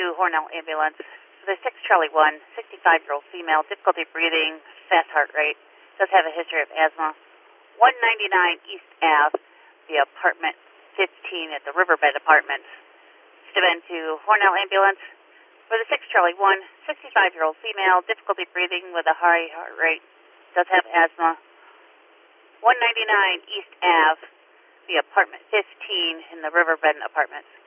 Hornell Ambulance. For the 6 Charlie 1, 65-year-old female, difficulty breathing, fast heart rate, does have a history of asthma. 199 East Ave, the apartment 15 at the Riverbed Apartments. Steuben to Hornell Ambulance. For the 6 Charlie 1, 65-year-old female, difficulty breathing with a high heart rate, does have asthma. 199 East Ave, the apartment 15 in the Riverbed Apartments.